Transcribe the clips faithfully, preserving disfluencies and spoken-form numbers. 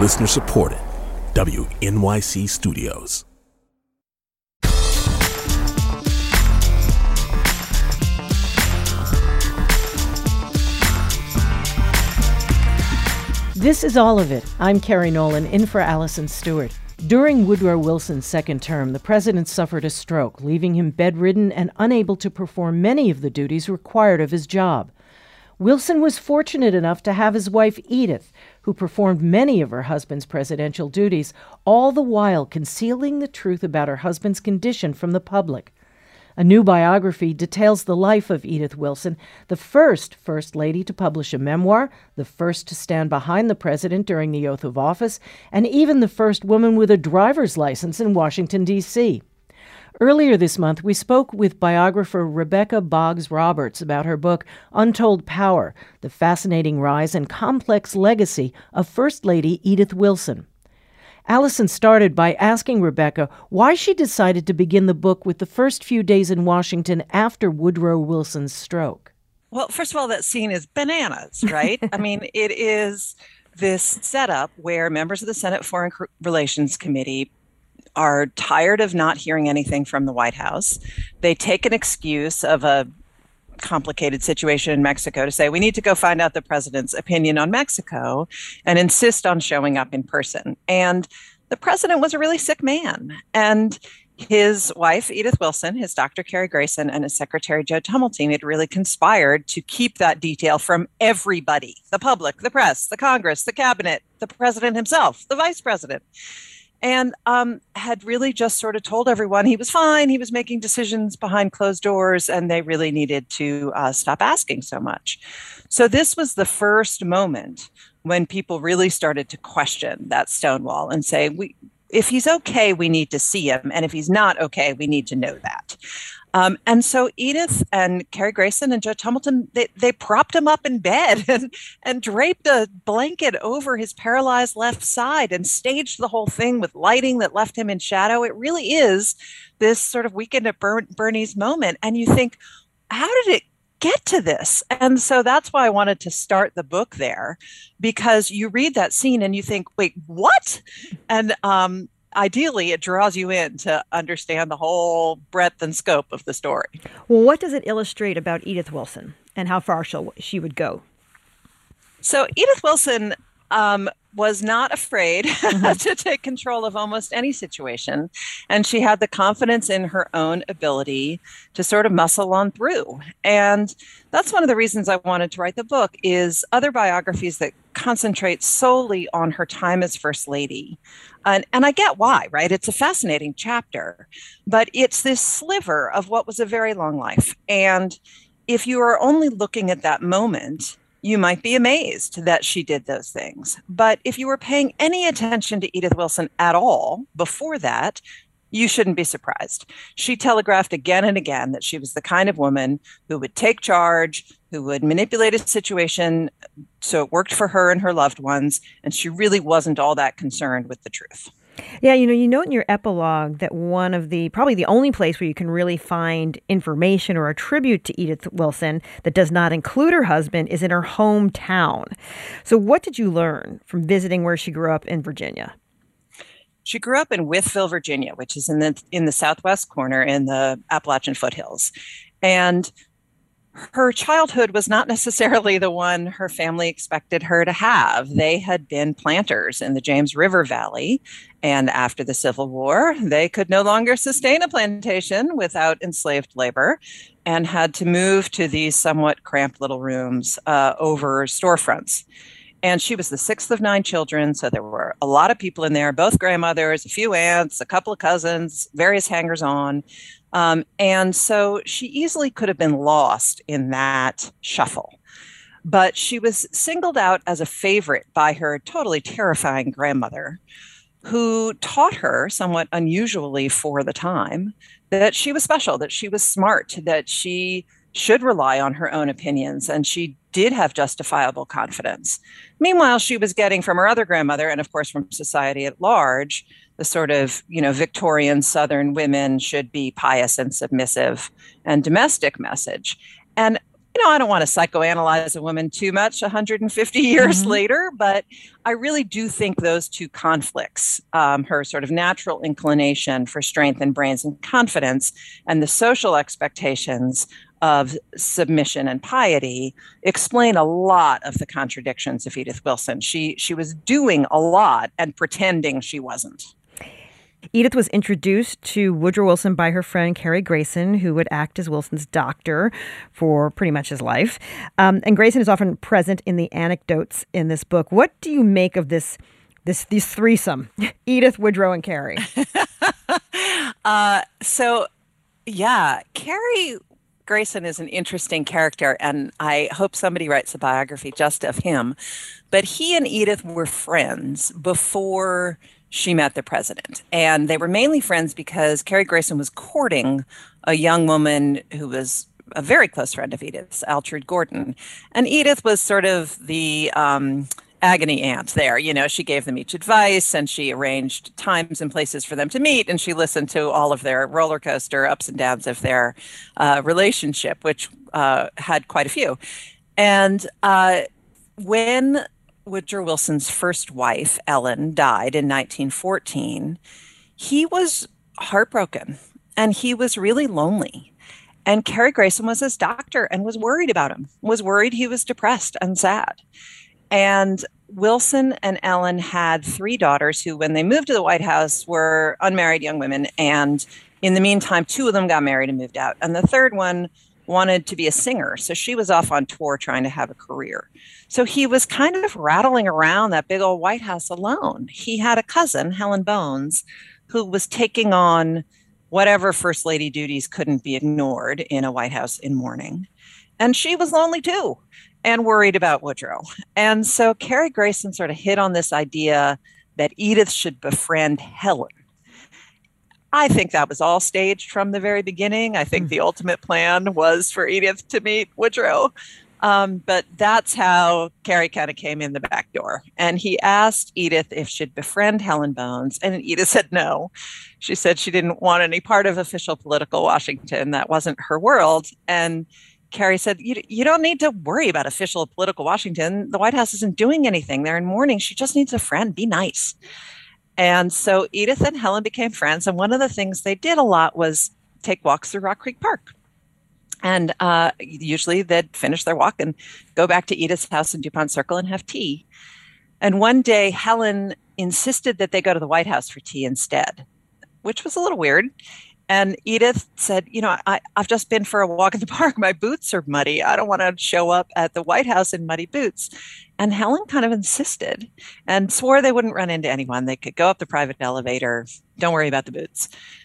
Listener supported. W N Y C Studios. This is All of It. I'm Carrie Nolan, in for Allison Stewart. During Woodrow Wilson's second term, the president suffered a stroke, leaving him bedridden and unable to perform many of the duties required of his job. Wilson was fortunate enough to have his wife Edith, who performed many of her husband's presidential duties, all the while concealing the truth about her husband's condition from the public. A new biography details the life of Edith Wilson, the first First Lady to publish a memoir, the first to stand behind the president during the oath of office, and even the first woman with a driver's license in Washington, D C Earlier this month, we spoke with biographer Rebecca Boggs Roberts about her book, Untold Power, the fascinating rise and complex legacy of First Lady Edith Wilson. Allison started by asking Rebecca why she decided to begin the book with the first few days in Washington after Woodrow Wilson's stroke. Well, first of all, that scene is bananas, right? I mean, it is this setup where members of the Senate Foreign Relations Committee are tired of not hearing anything from the White House. They take an excuse of a complicated situation in Mexico to say, we need to go find out the president's opinion on Mexico and insist on showing up in person. And the president was a really sick man. And his wife, Edith Wilson, his doctor, Cary Grayson, and his secretary, Joe Tumultine, had really conspired to keep that detail from everybody, the public, the press, the Congress, the cabinet, the president himself, the vice president. And um, had really just sort of told everyone he was fine. He was making decisions behind closed doors, and they really needed to uh, stop asking so much. So this was the first moment when people really started to question that Stonewall and say, "We, if he's okay, we need to see him. And if he's not okay, we need to know that." Um, and so Edith and Cary Grayson and Joe Tumultine, they, they propped him up in bed and, and draped a blanket over his paralyzed left side and staged the whole thing with lighting that left him in shadow. It really is this sort of Weekend at Ber- Bernie's moment. And you think, how did it get to this? And so that's why I wanted to start the book there, because you read that scene and you think, wait, what? And um ideally, it draws you in to understand the whole breadth and scope of the story. Well, what does it illustrate about Edith Wilson and how far she'll, she would go? So Edith Wilson um, was not afraid mm-hmm. to take control of almost any situation. And she had the confidence in her own ability to sort of muscle on through. And that's one of the reasons I wanted to write the book, is other biographies that concentrate solely on her time as First Lady. And, and I get why, right? It's a fascinating chapter, but it's this sliver of what was a very long life. And if you are only looking at that moment, you might be amazed that she did those things. But if you were paying any attention to Edith Wilson at all before that, you shouldn't be surprised. She telegraphed again and again that she was the kind of woman who would take charge, who would manipulate a situation so it worked for her and her loved ones, and she really wasn't all that concerned with the truth. Yeah, you know, you note in your epilogue that one of the, probably the only place where you can really find information or a tribute to Edith Wilson that does not include her husband is in her hometown. So what did you learn from visiting where she grew up in Virginia? She grew up in Wytheville, Virginia, which is in the in the southwest corner in the Appalachian foothills. And her childhood was not necessarily the one her family expected her to have. They had been planters in the James River Valley, and after the Civil War, they could no longer sustain a plantation without enslaved labor and had to move to these somewhat cramped little rooms uh, over storefronts. And she was the sixth of nine children, so there were a lot of people in there, both grandmothers, a few aunts, a couple of cousins, various hangers-on. Um, and so she easily could have been lost in that shuffle. But she was singled out as a favorite by her totally terrifying grandmother, who taught her, somewhat unusually for the time, that she was special, that she was smart, that she should rely on her own opinions, and she did have justifiable confidence. Meanwhile, she was getting from her other grandmother, and of course from society at large, the sort of, you know, Victorian Southern women should be pious and submissive and domestic message. And, you you know, I don't want to psychoanalyze a woman too much one hundred fifty years mm-hmm. later, but I really do think those two conflicts, um, her sort of natural inclination for strength and brains and confidence, and the social expectations of submission and piety, explain a lot of the contradictions of Edith Wilson. She she was doing a lot and pretending she wasn't. Edith was introduced to Woodrow Wilson by her friend Cary Grayson, who would act as Wilson's doctor for pretty much his life. Um, and Grayson is often present in the anecdotes in this book. What do you make of this, this, this threesome, Edith, Woodrow, and Cary? uh, so, yeah, Cary Grayson is an interesting character, and I hope somebody writes a biography just of him. But he and Edith were friends before she met the president. And they were mainly friends because Cary Grayson was courting a young woman who was a very close friend of Edith's, Altrude Gordon. And Edith was sort of the um, agony aunt there. You know, she gave them each advice, and she arranged times and places for them to meet, and she listened to all of their roller coaster ups and downs of their uh, relationship, which uh, had quite a few. And uh, when Woodrow Wilson's first wife, Ellen, died in nineteen fourteen, he was heartbroken and he was really lonely. And Cary Grayson was his doctor and was worried about him, was worried he was depressed and sad. And Wilson and Ellen had three daughters who, when they moved to the White House, were unmarried young women. And in the meantime, two of them got married and moved out. And the third one wanted to be a singer. So she was off on tour trying to have a career. So he was kind of rattling around that big old White House alone. He had a cousin, Helen Bones, who was taking on whatever first lady duties couldn't be ignored in a White House in mourning. And she was lonely too and worried about Woodrow. And so Cary Grayson sort of hit on this idea that Edith should befriend Helen. I think that was all staged from the very beginning. I think mm. the ultimate plan was for Edith to meet Woodrow. Um, but that's how Cary kind of came in the back door. And he asked Edith if she'd befriend Helen Bones. And Edith said no. She said she didn't want any part of official political Washington. That wasn't her world. And Cary said, you, you don't need to worry about official political Washington. The White House isn't doing anything. They're in mourning. She just needs a friend. Be nice. And so Edith and Helen became friends. And one of the things they did a lot was take walks through Rock Creek Park. And uh, usually they'd finish their walk and go back to Edith's house in DuPont Circle and have tea. And one day, Helen insisted that they go to the White House for tea instead, which was a little weird. And Edith said, you know, I, I've just been for a walk in the park. My boots are muddy. I don't want to show up at the White House in muddy boots. And Helen kind of insisted and swore they wouldn't run into anyone. They could go up the private elevator. Don't worry about the boots.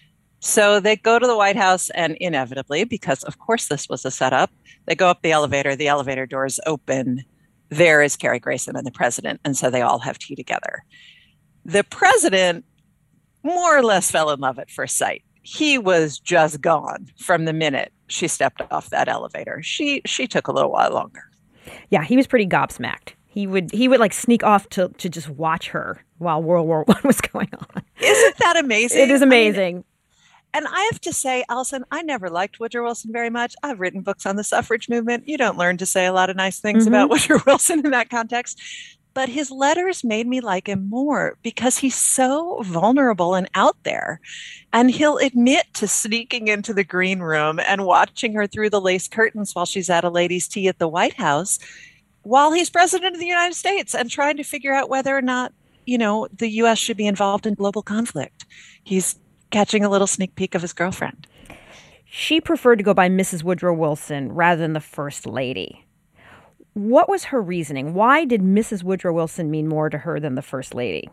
So they go to the White House, and inevitably, because of course this was a setup, they go up the elevator. The elevator doors open. There is Cary Grayson and the president. And so they all have tea together. The president more or less fell in love at first sight. He was just gone from the minute she stepped off that elevator. She she took a little while longer. Yeah, he was pretty gobsmacked. He would he would like sneak off to, to just watch her while World War One was going on. Isn't that amazing? It is amazing. I mean, and I have to say, Allison, I never liked Woodrow Wilson very much. I've written books on the suffrage movement. You don't learn to say a lot of nice things mm-hmm. about Woodrow Wilson in that context. But his letters made me like him more because he's so vulnerable and out there. And he'll admit to sneaking into the green room and watching her through the lace curtains while she's at a ladies' tea at the White House while he's president of the United States and trying to figure out whether or not, you know, the U S should be involved in global conflict. He's catching a little sneak peek of his girlfriend. She preferred to go by Missus Woodrow Wilson rather than the First Lady. What was her reasoning? Why did Missus Woodrow Wilson mean more to her than the First Lady?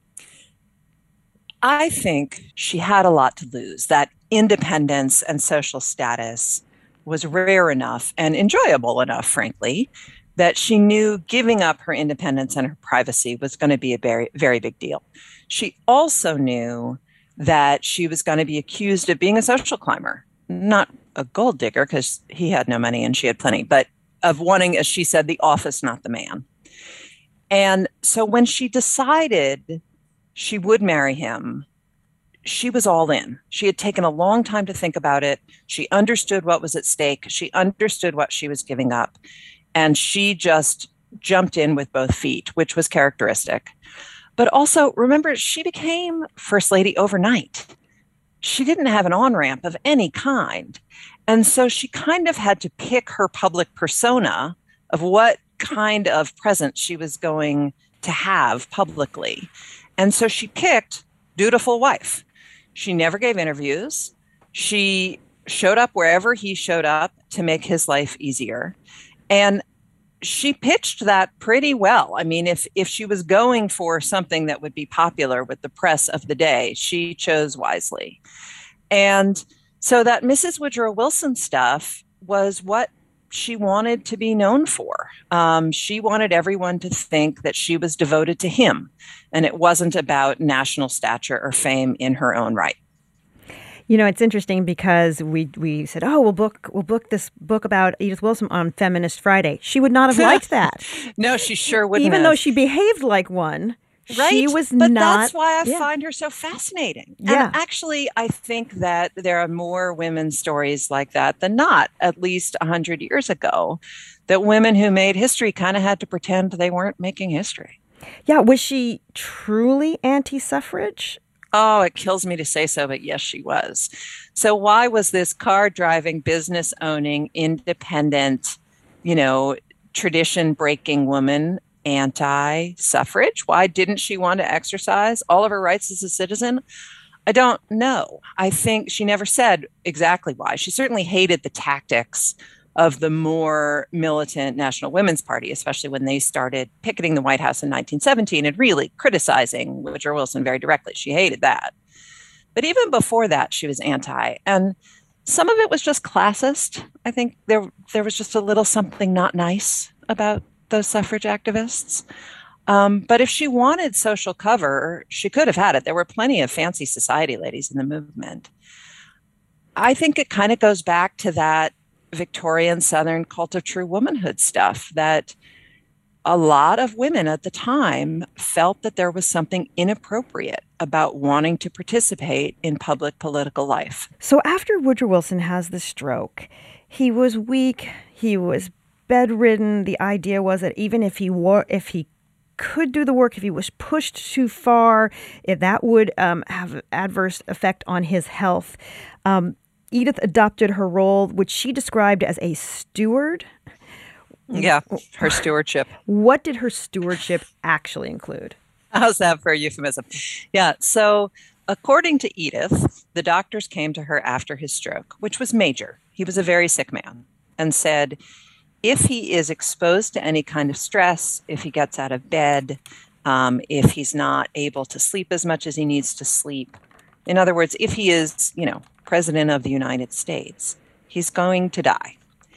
I think she had a lot to lose. That independence and social status was rare enough and enjoyable enough, frankly, that she knew giving up her independence and her privacy was going to be a very, very big deal. She also knew that she was going to be accused of being a social climber, not a gold digger because he had no money and she had plenty, but of wanting, as she said, the office, not the man. And so when she decided she would marry him, she was all in. She had taken a long time to think about it. She understood what was at stake. She understood what she was giving up. And she just jumped in with both feet, which was characteristic. But also, remember, she became First Lady overnight. She didn't have an on-ramp of any kind. And so she kind of had to pick her public persona of what kind of presence she was going to have publicly. And so she picked dutiful wife. She never gave interviews. She showed up wherever he showed up to make his life easier. And she pitched that pretty well. I mean, if if she was going for something that would be popular with the press of the day, she chose wisely. And so that Missus Woodrow Wilson stuff was what she wanted to be known for. Um, she wanted everyone to think that she was devoted to him, and it wasn't about national stature or fame in her own right. You know, it's interesting because we we said, oh, we'll book we'll book this book about Edith Wilson on Feminist Friday. She would not have liked that. No, she sure wouldn't. Even have. though she behaved like one, right? She was but not. That's why I yeah. find her so fascinating. Yeah. And actually, I think that there are more women's stories like that than not. At least a hundred years ago, that women who made history kind of had to pretend they weren't making history. Yeah. Was she truly anti-suffrage? Oh, it kills me to say so, but yes, she was. So why was this car driving, business owning, independent, you know, tradition breaking woman anti-suffrage? Why didn't she want to exercise all of her rights as a citizen? I don't know. I think she never said exactly why. She certainly hated the tactics of the more militant National Women's Party, especially when they started picketing the White House in nineteen seventeen and really criticizing Woodrow Wilson very directly. She hated that. But even before that, she was anti. And some of it was just classist. I think there, there was just a little something not nice about those suffrage activists. Um, but if she wanted social cover, she could have had it. There were plenty of fancy society ladies in the movement. I think it kind of goes back to that Victorian Southern cult of true womanhood stuff, that a lot of women at the time felt that there was something inappropriate about wanting to participate in public political life. So after Woodrow Wilson has the stroke, he was weak, he was bedridden. The idea was that even if he were, if he could do the work, if he was pushed too far, if that would um, have an adverse effect on his health. Um, Edith adopted her role, which she described as a steward. Yeah, her stewardship. What did her stewardship actually include? How's that for a euphemism? Yeah, so according to Edith, the doctors came to her after his stroke, which was major. He was a very sick man, and said, if he is exposed to any kind of stress, if he gets out of bed, um, if he's not able to sleep as much as he needs to sleep, in other words, if he is, you know, President of the United States, he's going to die.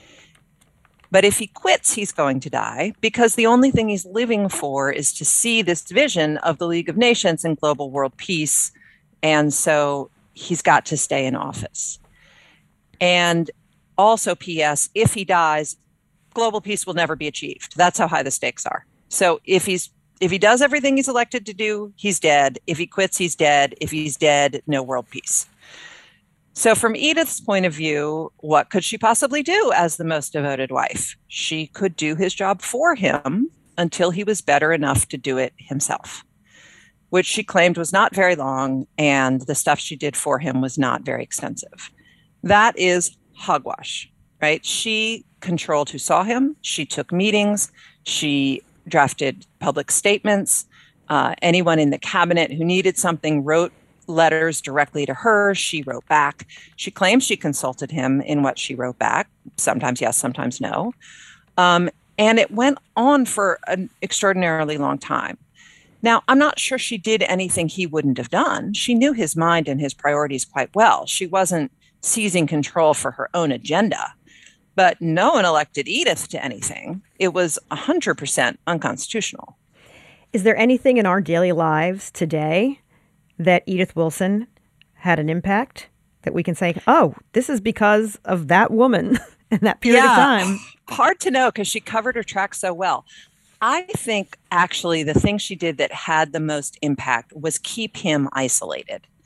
But if he quits, he's going to die, because the only thing he's living for is to see this vision of the League of Nations and global world peace. And so he's got to stay in office. And also, P S, if he dies, global peace will never be achieved. That's how high the stakes are. So if he's if he does everything he's elected to do, he's dead. If he quits, he's dead. If he's dead, no world peace. So from Edith's point of view, what could she possibly do as the most devoted wife? She could do his job for him until he was better enough to do it himself, which she claimed was not very long, and the stuff she did for him was not very extensive. That is hogwash, right? She controlled who saw him. She took meetings. She drafted public statements. Uh, anyone in the cabinet who needed something wrote letters directly to her. She wrote back. She claims she consulted him in what she wrote back. Sometimes yes, sometimes no. Um, and it went on for an extraordinarily long time. Now, I'm not sure she did anything he wouldn't have done. She knew his mind and his priorities quite well. She wasn't seizing control for her own agenda. But no one elected Edith to anything. It was one hundred percent unconstitutional. Is there anything in our daily lives today that Edith Wilson had an impact that we can say, oh, this is because of that woman in that period yeah, of time? Hard to know because she covered her tracks so well. I think actually the thing she did that had the most impact was keep him isolated.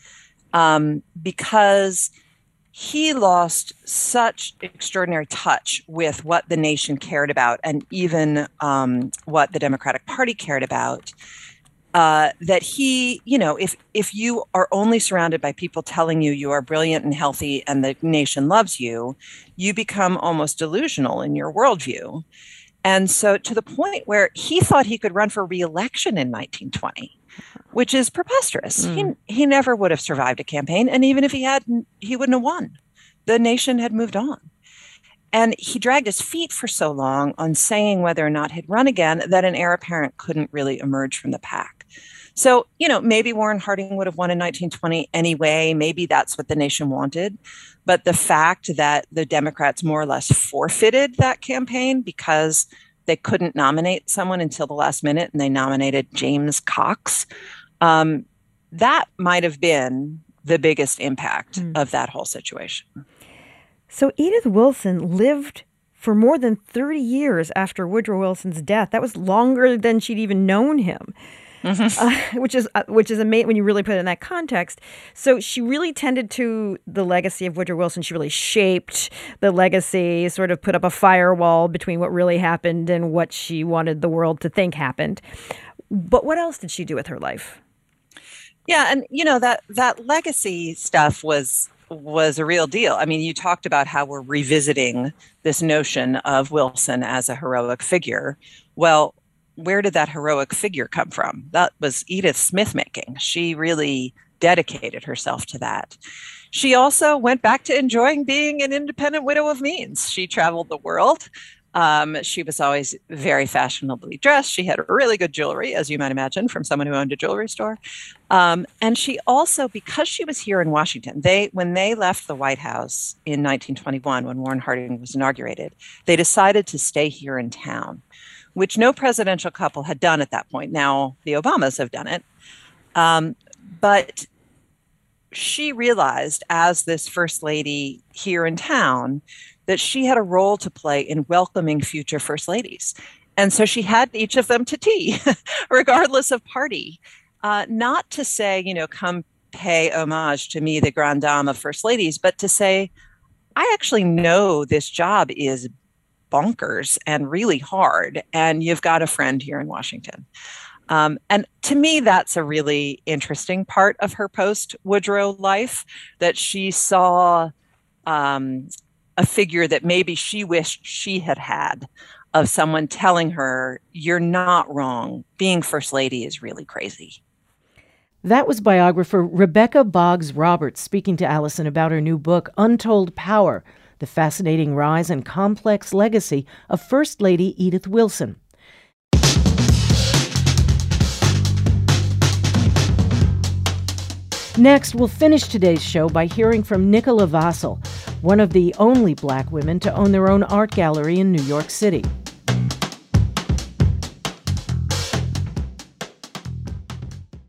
um, because he lost such extraordinary touch with what the nation cared about and even um, what the Democratic Party cared about, uh, that he, you know, if if you are only surrounded by people telling you you are brilliant and healthy and the nation loves you, you become almost delusional in your worldview. And so to the point where he thought he could run for re-election in nineteen twenty, which is preposterous. Mm. He he never would have survived a campaign. And even if he had, he wouldn't have won. The nation had moved on. And he dragged his feet for so long on saying whether or not he'd run again that an heir apparent couldn't really emerge from the pack. So, you know, maybe Warren Harding would have won in nineteen twenty anyway. Maybe that's what the nation wanted. But the fact that the Democrats more or less forfeited that campaign because they couldn't nominate someone until the last minute and they nominated James Cox, um, that might have been the biggest impact mm. of that whole situation. So Edith Wilson lived for more than thirty years after Woodrow Wilson's death. That was longer than she'd even known him. Mm-hmm. Uh, which is uh, which is amazing when you really put it in that context. So she really tended to the legacy of Woodrow Wilson. She really shaped the legacy, sort of put up a firewall between what really happened and what she wanted the world to think happened. But what else did she do with her life? Yeah, and you know that that legacy stuff was was a real deal. I mean, you talked about how we're revisiting this notion of Wilson as a heroic figure. Well, where did that heroic figure come from? That was Edith Smith making. She really dedicated herself to that. She also went back to enjoying being an independent widow of means. She traveled the world. Um, she was always very fashionably dressed. She had really good jewelry, as you might imagine, from someone who owned a jewelry store. Um, and she also, because she was here in Washington, they when they left the White House in nineteen twenty-one, when Warren Harding was inaugurated, they decided to stay here in town, which no presidential couple had done at that point. Now the Obamas have done it. Um, but she realized as this first lady here in town that she had a role to play in welcoming future first ladies. And so she had each of them to tea, regardless of party, uh, not to say, you know, come pay homage to me, the grande dame of first ladies, but to say, I actually know this job is bonkers and really hard, and you've got a friend here in Washington. Um, and to me, that's a really interesting part of her post-Woodrow life, that she saw um, a figure that maybe she wished she had had, of someone telling her, you're not wrong. Being First Lady is really crazy. That was biographer Rebecca Boggs Roberts speaking to Allison about her new book, Untold Power, The Fascinating Rise and Complex Legacy of First Lady Edith Wilson. Next, we'll finish today's show by hearing from Nicola Vassell, one of the only Black women to own their own art gallery in New York City.